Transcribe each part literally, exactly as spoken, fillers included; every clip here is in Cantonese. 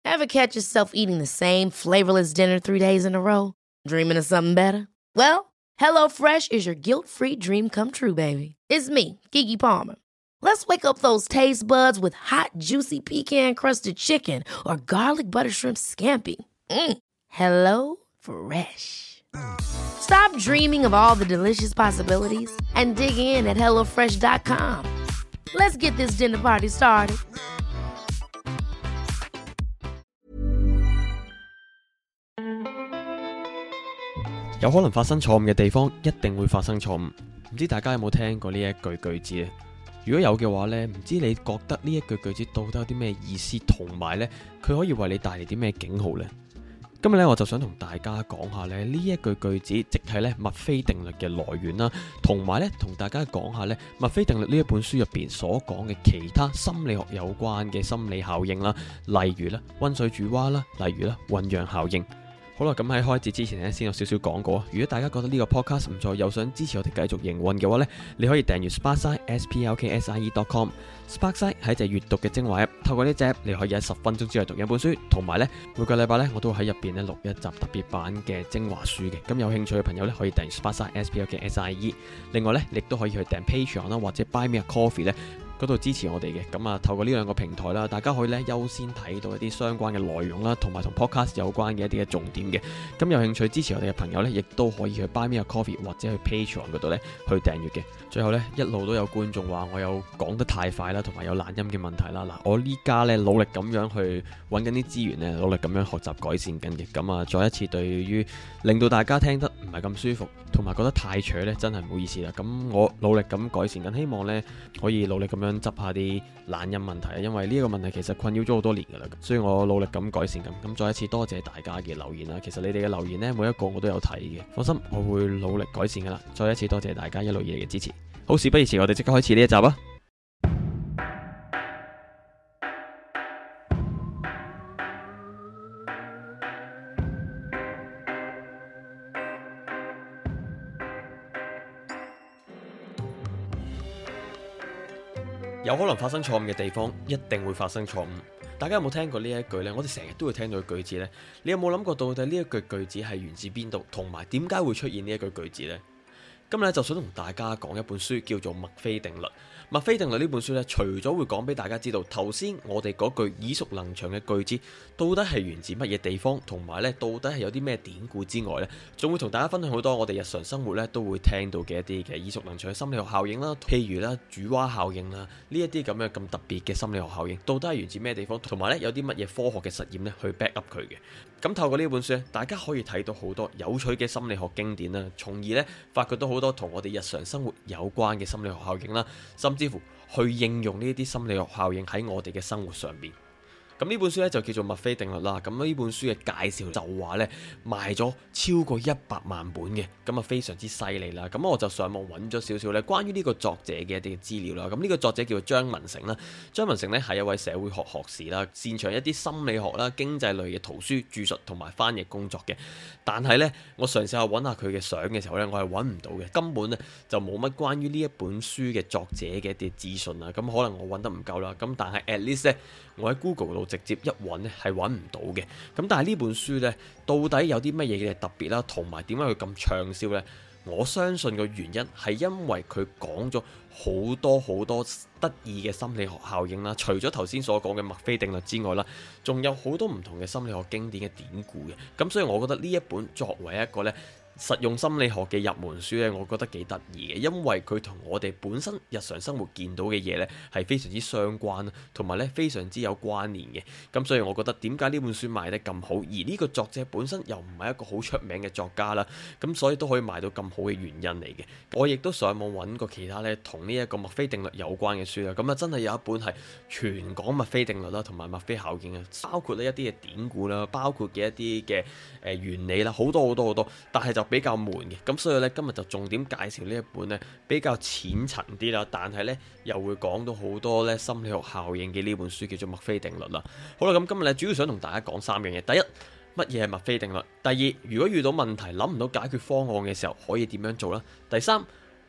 Ever catch yourself eating the same flavorless dinner three days in a row? Dreaming of something better? Well, HelloFresh is your guilt-free dream come true, baby. It's me, Keke Palmer. Let's wake up those taste buds with hot, juicy pecan-crusted chicken or garlic butter shrimp scampi. Mm. Hello Fresh. Stop dreaming of all the delicious possibilities and dig in at hello fresh dot com. Let's get this dinner party started. 有可能發生錯誤嘅地方，一定會發生錯誤。唔知大家有冇聽過呢一句句子咧？如果有嘅話呢，唔知你覺得呢一句句子到底有啲咩意思，同埋呢，佢可以為你帶嚟啲咩警號呢？今日呢，我就想同大家講下咧呢一句句子，即係呢墨菲定律嘅來源啦，同埋呢，同大家講下呢墨菲定律呢一本書入邊所講嘅其他心理學有關嘅心理效應啦，例如咧溫水煮蛙啦，例如咧醞釀效應。好啦，咁喺開始之前呢，先有少少講過。如果大家覺得呢個 podcast 唔錯，又想支持我哋繼續營運嘅話呢，你可以訂閱 Sparkside S P L K S I E dot com。Sparkside 係一隻閱讀嘅精華 app， 透過呢隻 app 你可以喺十分鐘之內讀一本書，同埋呢，每個禮拜呢，我都會喺入邊呢錄一集特別版嘅精華書嘅。咁有興趣嘅朋友呢，可以訂閱 Sparkside S P L K S I E。另外呢，你亦都可以去訂 Patreon 啦，或者 Buy Me a Coffee 呢。嗰度支持我哋嘅，咁啊透過呢兩個平台啦，大家可以咧優先睇到一啲相關嘅內容啦，同埋同 podcast 有關嘅一啲嘅重點嘅。咁有興趣支持我哋嘅朋友咧，亦都可以去 Buy Me a Coffee 或者去 Patreon 嗰度咧去訂閱嘅。最後咧，一路都有觀眾話我有講得太快啦，同埋有懶音嘅問題啦。嗱，我呢家咧努力咁樣去揾緊啲資源咧，努力咁樣學習改善緊嘅。咁啊，再一次對於令到大家聽得唔係咁舒服，同埋覺得太扯咧，真係唔好意思啦。咁我努力咁改善緊，希望咧可以努力咁樣執下啲懶音問題，因為呢一個問題其實困擾咗好多年噶啦，所以我努力咁改善緊。咁再一次多謝大家嘅留言啦，其實你哋嘅留言呢，每一個我都有睇嘅，放心，我會努力改善噶啦。再一次多謝大家一路以嚟嘅支持。好，事不宜遲，我哋即刻開始呢一集啊！有可能發生錯誤嘅地方，一定會發生錯誤。大家有冇聽過呢一句呢？我哋成日都會聽到嘅句子呢。你有冇諗過到底呢一句句子係源自邊度，同埋點解會出現呢一句句子呢？今日咧就想同大家講一本書，叫做《墨菲定律》。墨菲定律呢本書咧，除咗會講俾大家知道頭先我哋嗰句耳熟能詳嘅句子到底係源自乜嘢地方，同埋咧到底係有啲咩典故之外咧，仲會同大家分享好多我哋日常生活咧都會聽到嘅一啲嘅耳熟能詳嘅心理學效應啦，譬如啦煮蛙效應啦，呢一啲咁樣咁特別嘅心理學效應，到底係源自咩地方，同埋咧有啲乜嘢科學嘅實驗咧去 back up 佢嘅。咁透過呢本書咧，大家可以睇到好多有趣嘅心理學經典啦，從而咧發掘到好多同我哋日常生活有關嘅心理學效應啦，甚至乎去應用呢啲心理學效應喺我哋嘅生活上邊。咁呢本書咧就叫做墨菲定律啦。咁呢本書嘅介紹就話咧賣咗超過一百萬本嘅，咁啊非常之犀利啦。咁我就上網揾咗少少咧關於呢個作者嘅一啲嘅資料啦。咁呢個作者叫做張文成啦。張文成咧係一位社會學學士啦，擅長一啲心理學啦、經濟類嘅圖書著述同埋翻譯工作嘅。但係咧，我嘗試下揾下佢嘅相嘅時候咧，我係揾唔到嘅，根本咧就冇乜關於呢一本書嘅作者嘅一啲資訊啊。咁可能我揾得唔夠啦。咁但係 at least 咧，我喺 Google 度直接一揾咧係揾唔到嘅。咁但係呢本書咧，到底有啲乜嘢嘅特別啦，同埋點解佢咁暢銷呢？我相信個原因係因為佢講咗好多好多得意嘅心理學效應啦。除咗頭先所講嘅墨菲定律之外啦，仲有好多唔同嘅心理學經典嘅典故嘅。咁所以我覺得呢一本作為一個呢實用心理學嘅入門書咧，我覺得幾得意嘅，因為佢同我哋本身日常生活見到嘅嘢咧係非常之相關，同埋咧非常之有關聯嘅。咁所以我覺得點解呢本書賣得咁好，而呢個作者本身又唔係一個好出名嘅作家啦，咁所以都可以賣到咁好嘅原因嚟嘅。我亦都上網揾過其他咧同呢一個墨菲定律有關嘅書啦，咁啊真係有一本係全講墨菲定律啦，同埋墨菲效應啊，包括呢一啲嘅典故啦，包括嘅一啲嘅誒原理啦，好多好多好多，但係就比較悶嘅，咁所以咧今日就重點介紹呢一本咧比較淺層啲啦，但係咧又會講到好多咧心理學效應嘅呢本書，叫做墨菲定律啦。好啦，咁今日咧主要想同大家講三樣嘢。第一，乜嘢係墨菲定律？第二，如果遇到問題諗唔到解決方案嘅時候，可以點樣做啦？第三，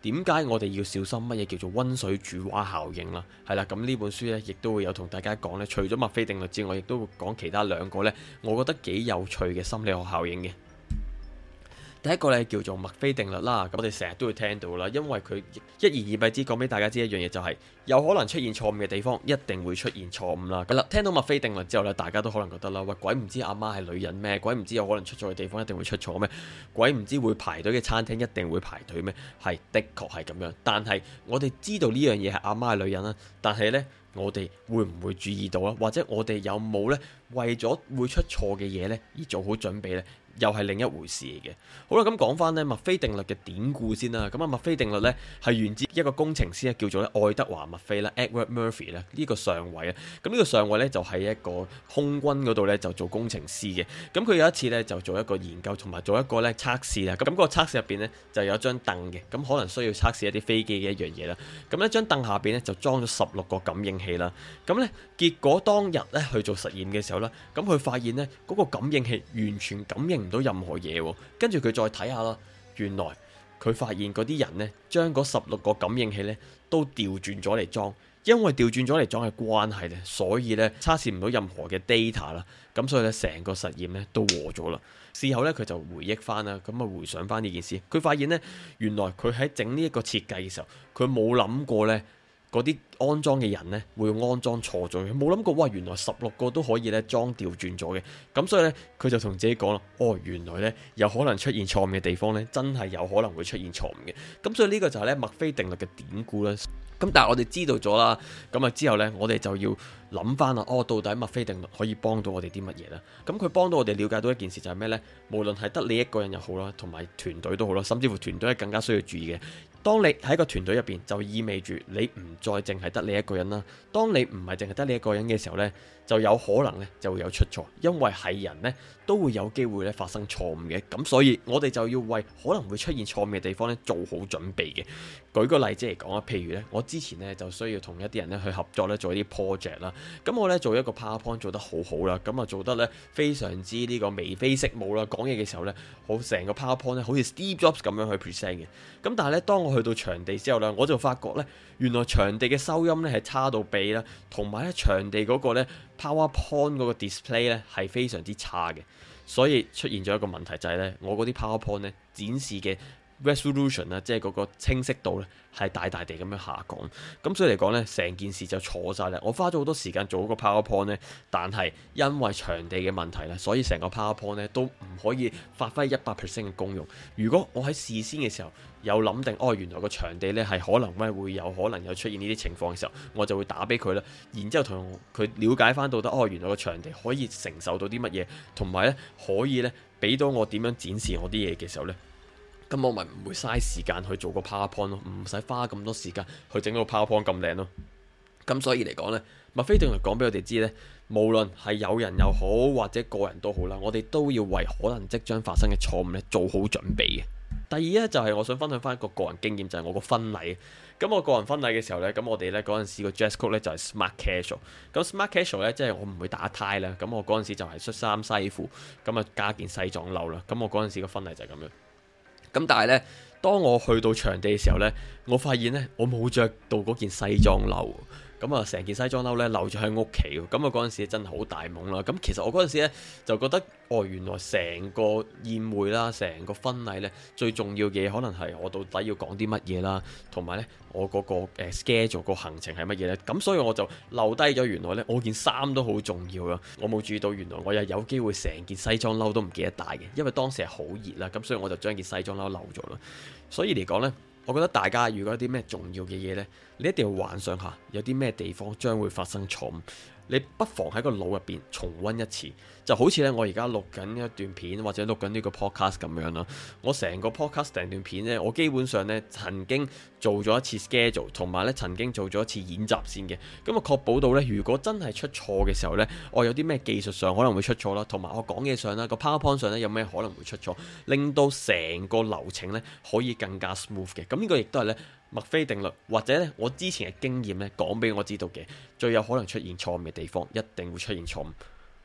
點解我哋要小心乜嘢叫做温水煮蛙效應啦。係啦，咁呢本書呢，亦都會有同大家講呢，除咗墨菲定律之外，亦都會講其他兩個呢，我覺得幾有趣嘅心理學效應嘅。第一個咧叫做墨菲定律啦，咁我哋成日都會聽到啦，因為佢一言以蔽之講俾大家知一樣嘢，就係有可能出現錯誤嘅地方，一定會出現錯誤啦。咁啦，聽到墨菲定律之後咧，大家都可能覺得啦，喂，鬼唔知阿媽係女人咩？鬼唔知有可能出錯嘅地方一定會出錯咩？鬼唔知會排隊嘅餐廳一定會排隊咩？係的確係咁樣，但係我哋知道呢樣嘢係阿媽係女人啦，但係呢，我哋會唔會注意到啊？或者我哋有冇呢為咗會出錯嘅嘢呢而做好準備呢？又係另一回事嚟嘅。好啦，咁講翻呢墨菲定律嘅典故先啦。咁啊，墨菲定律呢係源自一個工程師咧，叫做咧愛德華墨菲啦 （Edward Murphy） 咧，呢個上尉啊。咁呢個上尉呢，就喺一個空軍嗰度呢，就做工程師嘅。咁佢有一次呢，就做一個研究同埋做一個咧測試啦。咁嗰個測試入邊呢，就有一張凳嘅，咁可能需要測試一啲飛機嘅一樣嘢啦。咁呢張凳下邊呢，就裝咗十六個感應器啦。咁呢結果當日呢去做實驗嘅時候呢，咁佢發現呢嗰個感應器完全感應唔到任何嘢喎，跟住佢再睇下啦，原來佢發現嗰啲人呢，將嗰十六個感應器呢都調轉咗嚟裝，因為調轉咗嚟裝嘅關係呢，所以呢測試唔到任何嘅 data 啦，咁所以呢成個實驗呢都和咗啦。事後呢，佢就回憶翻啦，咁啊回想翻呢件事，佢發現呢，原來佢喺整呢一個設計嘅時候，佢冇諗過呢。嗰啲安裝嘅人呢，會安裝錯咗嘅，冇諗過哇！原來十六個都可以咧裝調轉咗嘅，咁所以呢，佢就同自己講啦，哦，原來呢，有可能出現錯誤嘅地方呢，真係有可能會出現錯誤嘅，咁所以呢個就係咧墨菲定律嘅典故啦。咁但係我哋知道咗啦，咁啊之後呢，我哋就要諗翻啦，哦，到底墨菲定律可以幫到我哋啲乜嘢呢？咁佢幫到我哋了解到一件事就係咩呢？無論係得你一個人又好啦，同埋團隊都好啦，甚至乎團隊係更加需要注意嘅。當你喺個團隊入邊，就意味住你唔再淨係得你一個人啦。當你唔係淨係得你一個人嘅時候呢，就有可能呢就會有出錯，因為係人呢都會有機會咧發生錯誤嘅。咁所以我哋就要為可能會出現錯誤嘅地方呢做好準備嘅。舉個例子嚟講啊，譬如呢，我之前呢就需要同一啲人呢去合作呢做一啲 project 啦。咁我呢做一個 PowerPoint 做得好好啦，咁啊做得呢非常之呢個眉飛色舞啦。講嘢嘅時候呢，好成個 PowerPoint 呢好似 Steve Jobs 咁樣去 present 嘅。咁但係呢，當我去到場地之後呢，我就發覺呢，原來場地嘅收音呢係差到痹啦，同埋呢場地嗰個呢 PowerPoint 嗰個 display 呢係非常之差嘅，所以出現咗一個問題就係呢，我嗰啲 PowerPoint 呢展示嘅 resolution 啦，即係嗰個清晰度呢係大大地咁樣下降，咁所以嚟講呢，成件事就錯晒啦。我花咗好多時間做嗰個 PowerPoint 呢，但係因為場地嘅問題呢，所以成個 PowerPoint 呢都唔可以發揮一百 percent 嘅功用。如果我喺事先嘅時候有諗定，哦，原來個場地呢係可能咧會有可能有出現呢啲情況嘅時候，我就會打俾佢啦，然之後同佢了解翻到得，哦，原來個場地可以承受到啲乜嘢，同埋呢可以呢俾到我點樣展示我啲嘢嘅時候呢。咁我咪唔會嘥時間去做個 PowerPoint 咯，唔使花咁多時間去整到個 PowerPoint 咁靚咯。咁所以嚟講呢，墨菲定律講俾我哋知呢，無論係有人又好或者個人都好啦，我哋都要為可能即將發生嘅錯誤呢做好準備嘅。第二呢，就係、是、我想分享翻一個個人經驗，就係、是、我個婚禮。咁我個人婚禮嘅時候呢，咁我哋呢嗰陣時個 dress code 呢就係 smart casual。咁 smart casual 呢，即係我唔會打呔啦。咁我嗰陣時就係恤衫西褲，咁啊加件西裝褸啦。咁我嗰陣時個婚禮就係咁樣。咁但係呢，當我去到場地嘅時候呢，我發現呢，我冇着到嗰件西裝褸，咁啊成件西裝褸呢漏咗喺屋企，咁啊嗰陣時真係好大懵啦。咁其實我嗰陣時呢就覺得，哦，原來成個宴會啦，成個婚禮呢，最重要嘅嘢可能係我到底要講啲乜嘢啦，同埋呢我嗰個誒 schedule 個行程係乜嘢呢？咁所以我就留低咗原來呢，我件衫都好重要啦。我冇注意到原來我又有機會成件西裝褸都唔記得帶嘅，因為當時係好熱啦，咁所以我就將件西裝褸漏咗啦。所以嚟講呢，我覺得大家如果有啲咩重要嘅嘢呢，你一定要幻想下有啲咩地方將會發生錯誤，你不妨喺個腦入邊重溫一次，就好似咧我而家錄緊一段片或者錄緊呢個 podcast 咁樣啦。我成個 podcast 成段片呢，我基本上呢曾經做咗一次 schedule，同埋咧曾經做咗一次演習先嘅。咁啊確保到呢，如果真係出錯嘅時候呢，我有啲咩技術上可能會出錯啦，同埋我講嘢上啦，個 PowerPoint 上呢有咩可能會出錯，令到成個流程呢可以更加 smooth 嘅。咁呢個亦都係呢墨菲定律，或者咧我之前嘅經驗咧講俾我知道嘅，最有可能出現錯誤嘅地方，一定會出現錯誤。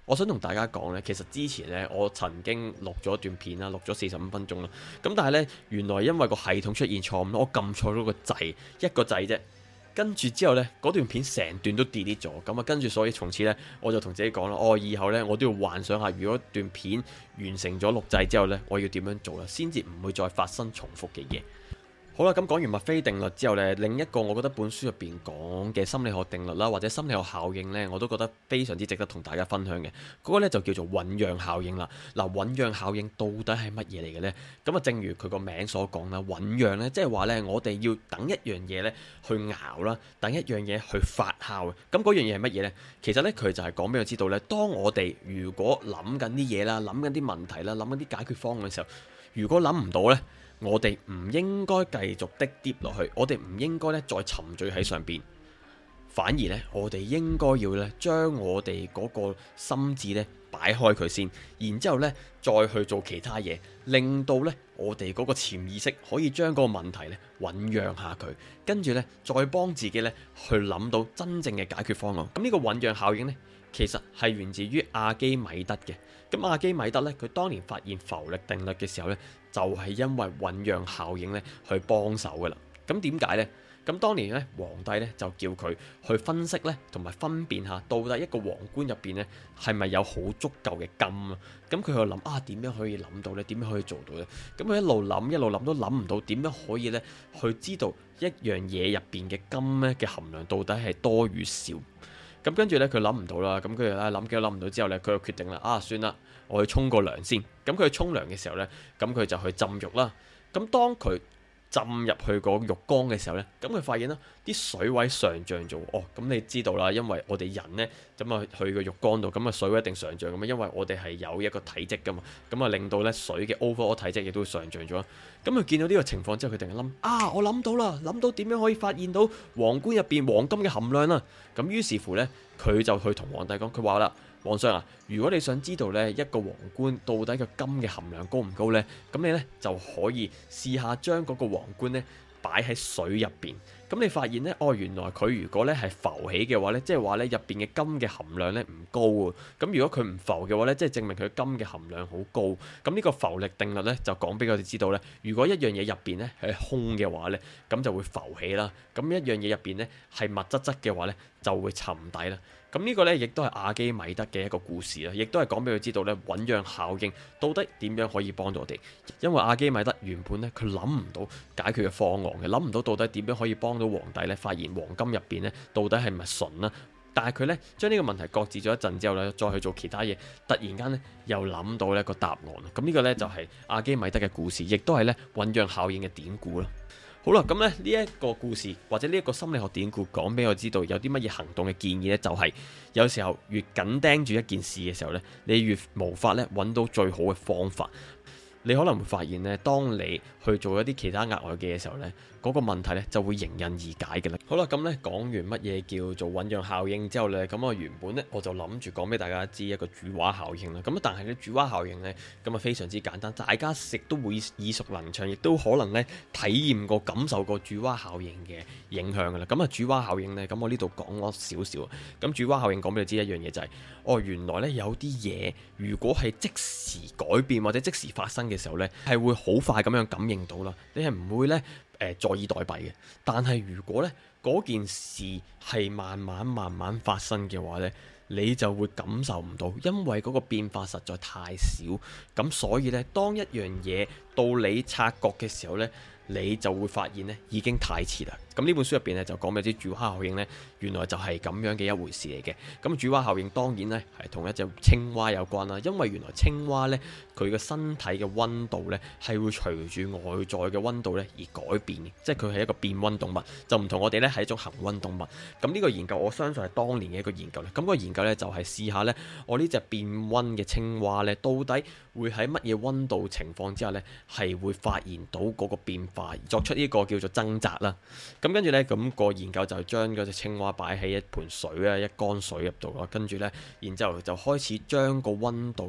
我想同大家講呢，其實之前呢，我曾經錄咗一段片啦，錄咗四十五分鐘啦。咁但係呢，原來因為個系統出現錯誤，我撳錯咗個掣，一個掣啫。跟住之後呢，嗰段片成段都 delete 咗。咁啊，跟住所以從此呢，我就同自己講啦，哦，以後呢，我都要幻想下，如果段片完成咗錄製之後呢，我要點樣做啦，先至唔會再發生重複嘅嘢。好啦，咁講完墨菲定律之後呢，另一個我覺得本書入邊講嘅心理學定律啦，或者心理學效應呢，我都覺得非常之值得同大家分享嘅。嗰個呢就叫做醞釀效應啦。嗱，醞釀效應到底係乜嘢嚟嘅呢？咁啊，正如佢個名所講啦，醞釀呢，即係話呢，我哋要等一樣嘢呢去熬啦，等一樣嘢去發酵嘅。咁嗰樣嘢係乜嘢呢？其實呢，佢就係講俾我知道呢，當我哋如果諗緊啲嘢啦，諗緊啲問題啦，諗緊啲解決方案嘅時候，如果諗唔到呢，我哋唔應該繼續的跌落去，我哋唔應該咧再沉醉喺上邊，反而咧我哋應該要咧將我哋嗰個心智咧擺開佢先，然之後咧再去做其他嘢，令到咧我哋嗰個潛意識可以將嗰個問題咧醞釀下佢，跟住咧再幫自己咧去諗到真正嘅解決方案。咁呢個醞釀效應咧，其實係源自於阿基米德嘅。咁阿基米德咧，佢當年發現浮力定律嘅時候咧，就係因為醞釀效應咧去幫手噶啦。咁點解呢？咁當年咧，皇帝咧就叫佢去分析咧，同埋分辨下到底一個皇冠入邊咧係咪有好足夠嘅金啊？咁佢去諗啊，點樣可以諗到呢？點樣可以做到呢？咁佢一路諗一路諗都諗唔到點樣可以咧去知道一樣嘢入邊嘅金咧嘅含量到底係多與少。咁跟住咧，佢諗唔到啦。咁佢咧諗幾都諗唔到之後咧，佢就決定啦。啊，算啦，我去沖個涼先。咁佢去沖涼嘅時候咧，咁佢就去浸浴啦。咁當佢浸入去個浴缸嘅時候咧，咁佢發現啦，啲水位上漲咗。哦，咁你知道啦，因為我哋人咧咁啊去個浴缸度，咁啊水位一定上漲咁啊，因為我哋係有一個體積噶嘛，咁啊令到咧水嘅 overall 體積亦都上漲咗。咁佢見到呢個情況之後，佢突然諗啊，我諗到啦，諗到點樣可以發現到皇冠入邊黃金嘅含量啦。咁於是乎咧，佢就去同皇帝講，佢話啦，皇上啊，如果你想知道咧一個皇冠到底個金嘅含量高唔高呢？咁你咧就可以試下將嗰個皇冠咧擺喺水入邊。咁你發現呢，哦，原來佢如果咧係浮起嘅話呢，即係話咧入邊嘅金嘅含量咧唔高喎。咁如果佢唔浮嘅話呢，即係證明佢金嘅含量好高。咁呢個浮力定律呢，就講俾我哋知道呢，如果一樣嘢入邊咧係空嘅話呢，咁就會浮起啦。咁一樣嘢入邊呢係密質質嘅話呢，就會沉底啦。咁呢個呢，亦都係阿基米德嘅一個故事啦，亦都係講俾佢知道呢，醞釀效應到底點樣可以幫到我哋。因為阿基米德原本呢，佢諗唔到解決嘅方案嘅，諗唔到到底點樣可以幫到皇帝呢發現黃金入邊呢到底係咪純啦。但係佢呢，將呢個問題擱置咗一陣之後呢，再去做其他嘢，突然間呢，又諗到呢個答案。咁呢個呢，就係阿基米德嘅故事，亦都係呢醞釀效應嘅典故啦。好啦，咁咧呢一個故事或者呢一個心理學典故講俾我知道有啲乜嘢行動嘅建議呢，就係有時候越緊盯住一件事嘅時候呢，你越無法咧揾到最好嘅方法。你可能會發現呢，當你去做一啲其他額外嘅嘢嘅時候呢，嗰個問題呢就會迎刃而解嘅啦。好啦，咁呢講完乜嘢叫做醞釀效應之後呢，咁我原本呢我就諗住講俾大家知一個煮蛙效應啦。咁但係呢煮蛙效應呢，咁啊非常之簡單，大家食都會耳熟能詳，亦都可能呢體驗過、感受過煮蛙效應嘅影響嘅啦。咁啊煮蛙效應呢，咁我呢度講咗少少。咁煮蛙效應講俾你知一樣嘢就係，哦原來呢有啲嘢如果係即時改變或者即時發生嘅時候呢，係會好快咁樣感應到啦，你係唔會呢誒、呃、坐以待斃嘅。但係如果呢嗰件事係慢慢慢慢發生嘅話呢，你就會感受唔到，因為嗰個變化實在太少。咁所以呢，當一樣嘢到你察覺嘅時候呢，你就會發現呢已經太遲啦。咁呢本書入邊呢，就講嘅啲煮蛙效應呢，原來就係咁樣嘅一回事嚟嘅。咁煮蛙效應當然呢係同一隻青蛙有關啦，因為原來青蛙呢，佢嘅身體嘅溫度呢係會隨住外在嘅溫度呢而改變嘅，即係佢係一個變溫動物，就唔同我哋呢係一種恒溫動物。咁呢個研究我相信係當年嘅一個研究咧。咁個研究呢，就係試下呢，我呢隻變溫嘅青蛙呢，到底會喺乜嘢溫度情況之下呢，係會發現到嗰個變化，作出呢個叫做掙扎啦。咁跟住呢，咁個研究就將嗰隻青蛙擺喺一盆水啊，一缸水入度咯。跟住呢，然之後就開始將個溫度呢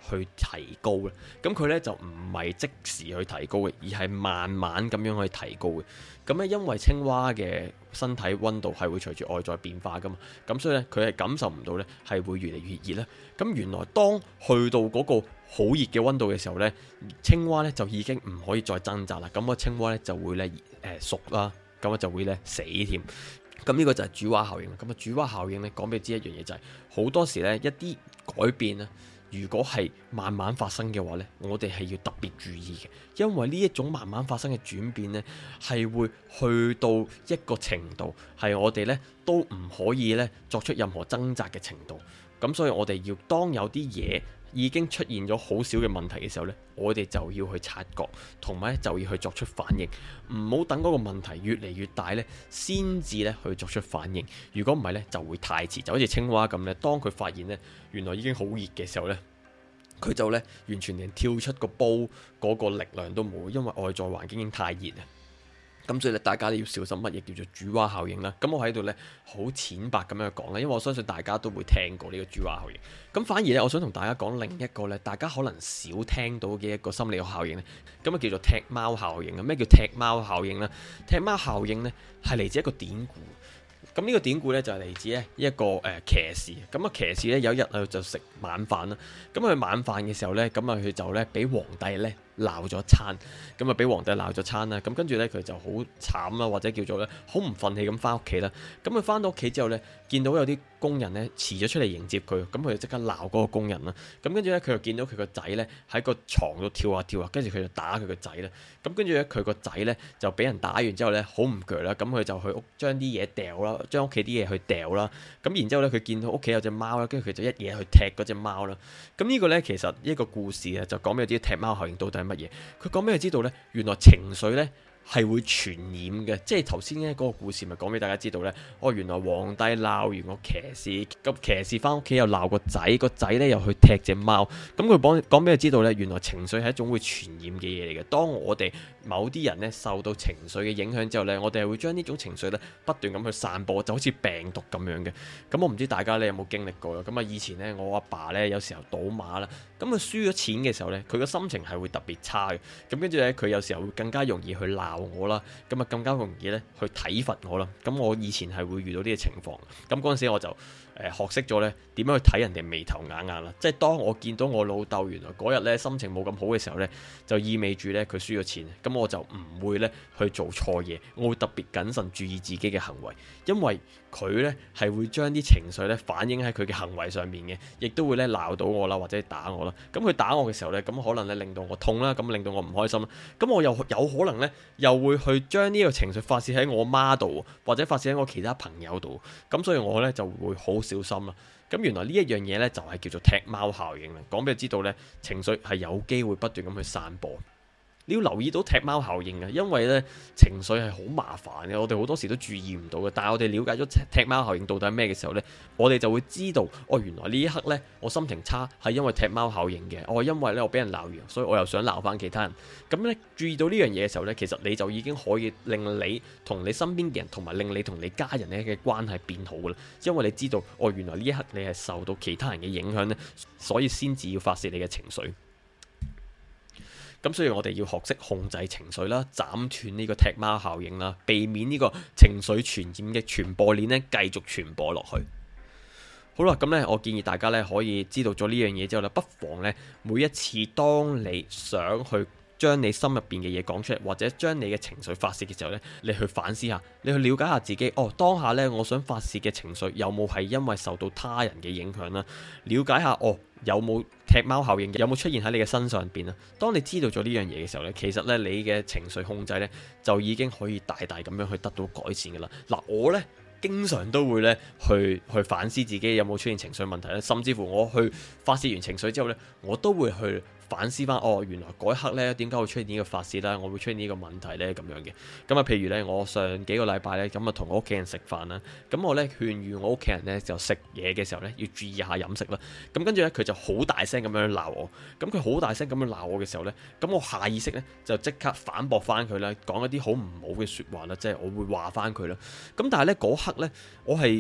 去提高嘅。咁佢呢就唔係即時去提高嘅，而係慢慢咁樣去提高嘅。咁咧，因為青蛙嘅身體溫度係會隨住外在變化噶嘛，咁所以咧佢係感受唔到咧係會越嚟越熱咧。咁原來當去到嗰個好熱嘅溫度嘅時候咧，青蛙咧就已經唔可以再掙扎啦。咁個青蛙咧就會咧誒熟啦，咁啊就會咧死添。咁呢個就係煮蛙效應。咁啊煮蛙效應咧講俾你知一樣嘢就係、是、好多時咧一啲改變咧，如果係慢慢發生嘅話呢，我哋係要特別注意嘅，因為呢一種慢慢發生嘅轉變呢，係會去到一個程度，係我哋呢都唔可以呢作出任何掙扎嘅程度。咁所以我哋要當有啲嘢已經出現咗好少嘅問題嘅時候呢，我哋就要去察覺，同埋就要去作出反應，唔好等嗰個問題越嚟越大呢先至呢去作出反應。如果唔係呢，就會太遲，就好似青蛙咁呢，當佢發現呢原來已經好熱嘅時候呢，佢就呢完全連跳出個煲嗰個力量都冇，因為外在環境已經太熱啊。咁所以咧，大家都要小心乜嘢叫做煮蛙效應啦。咁我喺度呢，好淺白咁樣講啦，因為我相信大家都會聽過呢個煮蛙效應。咁反而呢，我想同大家講另一個呢，大家可能少聽到嘅一個心理學效應呢，咁啊叫做踢貓效應啊。咩叫踢貓效應呢？踢貓效應呢，係嚟自一個典故。咁呢個典故呢，就係嚟自咧一個誒、呃、騎士。咁啊騎士呢，有一日啊就食晚飯啦。咁佢晚飯嘅時候呢，咁啊佢就呢俾皇帝呢鬧咗餐，咁啊俾皇帝鬧咗餐啦，咁跟住呢，佢就好慘啦，或者叫做呢好唔忿氣咁翻屋企啦。咁佢翻到屋企之後呢，見到有啲工人呢遲咗出嚟迎接佢，咁佢就即刻鬧嗰個工人啦。咁跟住呢，佢就見到佢個仔呢喺個床度跳下跳下，跟住佢就打佢個仔啦。咁跟住呢，佢個仔呢就俾人打完之後呢，好唔鋸啦，咁佢就去屋將啲嘢掉啦，將屋企啲嘢去掉啦。咁然之後呢，佢見到屋企有隻貓啦，跟住佢就一嘢去踢嗰隻貓啦。咁呢個呢，其實一個故事啊，就講俾你知踢貓效應到底乜嘢？佢講俾你知道呢，原來情緒呢係會傳染嘅，即係頭先呢嗰個故事咪講俾大家知道呢。哦，原來皇帝鬧完個騎士，咁騎士翻屋企又鬧個仔，個仔呢又去踢隻貓，咁佢講講俾你知道呢，原來情緒係一種會傳染嘅嘢嚟嘅。當我哋某啲人呢受到情緒嘅影響之後呢，我哋係會將呢種情緒呢不斷咁去散播，就好似病毒咁樣嘅。咁我唔知大家呢有冇經歷過啦。咁啊以前呢，我阿爸呢有時候賭馬啦，咁佢輸咗錢嘅時候呢，佢個心情係會特別差嘅。咁跟住呢，佢有時候會更加容易去鬧我啦，咁啊更加容易咧去體罰我啦。咁我以前係會遇到呢啲情況，咁嗰陣時我就誒、呃、學識咗咧點樣去睇人哋眉頭眼眼啦。即係當我見到我老豆原來嗰日咧心情冇咁好嘅時候咧，就意味住咧佢輸咗錢，咁我就唔會咧去做錯嘢，我會特別謹慎注意自己嘅行為，因為佢咧係會將啲情緒咧反映喺佢嘅行為上面嘅，亦都會咧鬧到我啦，或者打我啦。咁佢打我嘅時候咧，咁可能咧令到我痛啦，咁令到我唔開心啦。咁我又有可能咧又會去將呢個情緒發泄喺我媽度，或者發泄喺我其他朋友度。咁所以我咧就會好小心啦。咁原來呢一樣嘢咧就係叫做踢貓效應啦。講俾你知道咧，情緒係有機會不斷咁去散播。你要留意到踢貓效應嘅，因為咧情緒係好麻煩嘅，我哋好多時都注意唔到嘅。但係我哋了解咗踢貓效應到底係咩嘅時候呢，我哋就會知道，哦，原來呢一刻呢，我心情差係因為踢貓效應嘅。哦，因為呢，我俾人鬧完，所以我又想鬧翻其他人。咁呢，注意到呢樣嘢嘅時候呢，其實你就已經可以令你同你身邊嘅人，同埋令你同你家人呢嘅關係變好啦。因為你知道，哦，原來呢一刻你係受到其他人嘅影響呢，所以先至要發泄你嘅情緒。咁所以我哋要學識控制情緒啦，斬斷呢個踢貓效應啦，避免呢個情緒傳染嘅傳播鏈呢繼續傳播落去。好啦，咁呢，我建議大家呢可以知道咗呢樣嘢之後呢，不妨呢每一次當你想去將你心入邊嘅嘢講出嚟，或者將你嘅情緒發泄嘅時候呢，你去反思下，你去了解下自己。哦，當下呢，我想發泄嘅情緒有冇係因為受到他人嘅影響啦？了解下，哦，有冇踢貓效應，有冇出現喺你嘅身上邊啊？當你知道咗呢樣嘢嘅時候呢，其實呢，你嘅情緒控制呢，就已經可以大大咁樣去得到改善噶啦。嗱，我呢，經常都會呢去去反思自己有冇出現情緒問題咧，甚至乎我去發泄完情緒之後呢，我都會去反思翻，哦，原來嗰一刻呢點解會出現呢個發泄啦，我會出現呢個問題呢咁樣嘅。咁啊，譬如呢，我上幾個禮拜呢，咁啊同我屋企人食飯啦，咁我呢勸喻我屋企人呢，就食嘢嘅時候呢，要注意下飲食啦。咁跟住呢，佢就好大聲咁樣鬧我，咁佢好大聲咁樣鬧我嘅時候呢，咁我下意識呢，就即刻反駁翻佢啦，講一啲好唔好嘅説話啦，即係我會話翻佢啦。咁但係呢，嗰刻呢，我係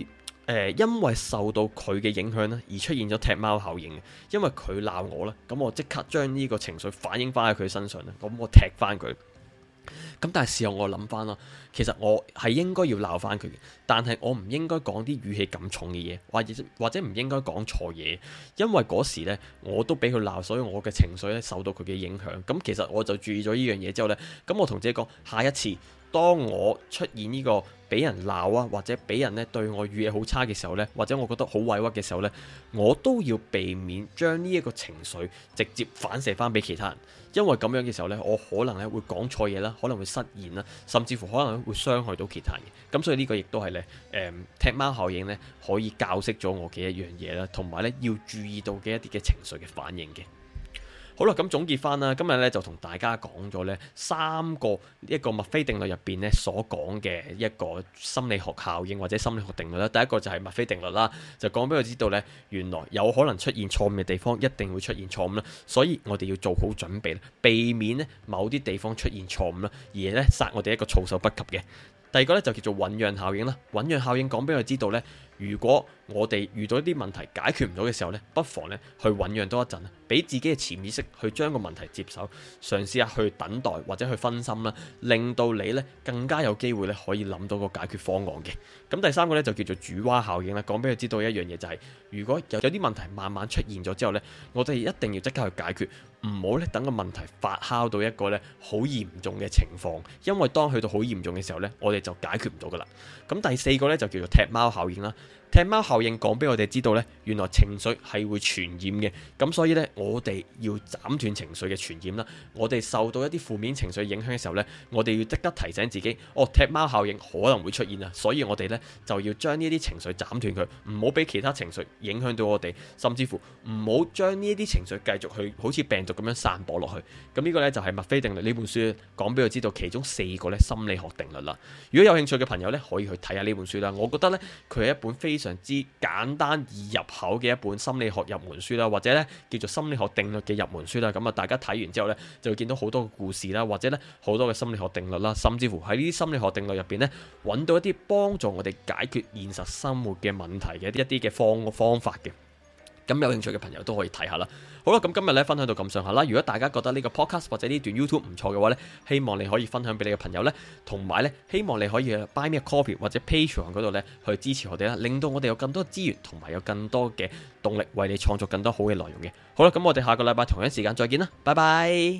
呃、因為受到佢嘅影響咧，而出現咗踢貓效應嘅。因為佢鬧我咧，咁我即刻將呢個情緒反映翻喺佢身上咧，咁我踢翻佢。咁但係事後我諗翻啦，其實我係應該要鬧翻佢嘅，但係我唔應該講啲語氣咁重嘅嘢，或者或者唔應該講錯嘢，因為嗰時呢，我都俾佢鬧，所以我嘅情緒咧受到佢嘅影響。咁其實我就注意咗呢樣嘢之後呢，咁我同自己講，下一次當我出現呢個俾人鬧啊，或者俾人咧對我語氣好差嘅時候呢，或者我覺得好委屈嘅時候呢，我都要避免將呢一個情緒直接反射翻俾其他人，因為咁樣嘅時候呢，我可能咧會講錯嘢啦，可能會失言啦，甚至乎可能會傷害到其他人嘅。咁所以呢個亦都係呢誒踢貓效應呢可以教識咗我嘅一樣嘢啦，同埋呢要注意到嘅一啲嘅情緒嘅反應嘅。好啦，咁總結翻啦，今日咧就同大家講咗咧三個一個墨菲定律入邊咧所講嘅一個心理學效應或者心理學定律啦。第一個就係墨菲定律啦，就講俾佢知道咧，原來有可能出現錯誤嘅地方，一定會出現錯誤啦。所以我哋要做好準備，避免咧某啲地方出現錯誤啦，而咧殺我哋一個措手不及嘅。第二個咧就叫做醞釀效應啦。醞釀效應講俾佢知道咧，如果我哋遇到一啲問題解決唔到嘅時候咧，不妨咧去醞釀多一陣，俾自己嘅潛意識去將個問題接手，嘗試下去等待或者去分心啦，令到你咧更加有機會咧可以諗到個解決方案嘅。咁第三個咧就叫做煮蛙效應啦，講俾佢知道一樣嘢就係、是，如果有有啲問題慢慢出現咗之後咧，我哋一定要即刻去解決，唔好咧等個問題發酵到一個咧好嚴重嘅情況，因為當去到好嚴重嘅時候咧，我哋就解決唔到噶啦。咁第四個咧就叫做踢貓效應啦。踢貓效應講俾我哋知道呢，原來情緒係會傳染嘅，咁所以呢，我哋要斬斷情緒嘅傳染啦。我哋受到一啲負面情緒影響嘅時候呢，我哋要即刻提醒自己，哦，踢貓效應可能會出現啊，所以我哋呢，就要將呢啲情緒斬斷佢，唔好俾其他情緒影響到我哋，甚至乎唔好將呢啲情緒繼續去好似病毒咁樣散播落去。咁呢個呢，就係墨菲定律呢本書講俾我知道其中四個呢心理學定律啦。如果有興趣嘅朋友呢，可以去睇下呢本書啦。我覺得呢，佢係一本非常之簡單易入口嘅一本心理學入門書啦，或者咧叫做心理學定律嘅入門書啦。咁啊，大家睇完之後咧，就會見到好多嘅故事啦，或者咧好多嘅心理學定律啦，甚至乎喺呢啲心理學定律入邊咧，揾到一啲幫助我哋解決現實生活嘅問題嘅一啲嘅方方法嘅。咁有興趣嘅朋友都可以睇下啦。好啦，咁今日咧分享到咁上下啦。如果大家覺得呢個 podcast 或者呢段 YouTube 唔錯嘅話咧，希望你可以分享俾你嘅朋友咧，同埋咧希望你可以 buy me a coffee 或者 Patreon 嗰度咧去支持我哋啦，令到我哋有更多資源同埋有更多嘅動力為你創作更多好嘅內容嘅。好啦，咁我哋下個禮拜同一時間再見啦，拜拜。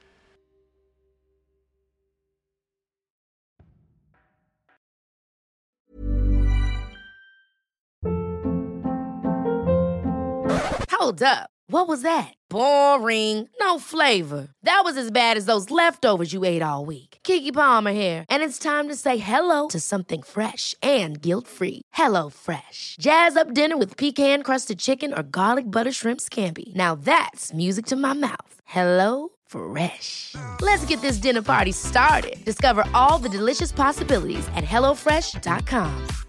Hold up. What was that? Boring. No flavor. That was as bad as those leftovers you ate all week. Keke Palmer here, and it's time to say hello to something fresh and guilt-free. Hello Fresh. Jazz up dinner with pecan-crusted chicken or garlic butter shrimp scampi. Now that's music to my mouth. Hello Fresh. Let's get this dinner party started. Discover all the delicious possibilities at hello fresh dot com.